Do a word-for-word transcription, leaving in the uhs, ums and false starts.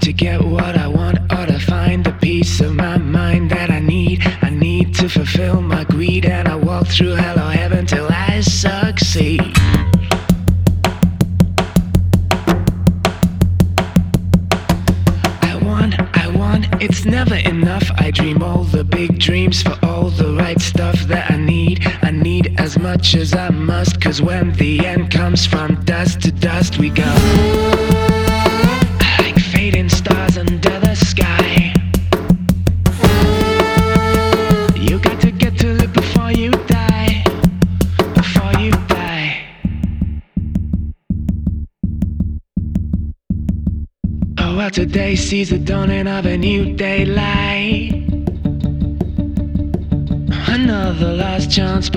to get what I want, or to find the peace of my mind that I need. I need to fulfill my greed, and I walk through hell or heaven till I succeed. I want, I want, it's never enough. I dream all the big dreams for all the right stuff that I need. I need as much as I must, 'cause when the end comes, from dust to dust we go, like fading stars under the sky. You got to get to live before you die, before you die. Oh, well, today sees the dawning of a new daylight. Another last chance.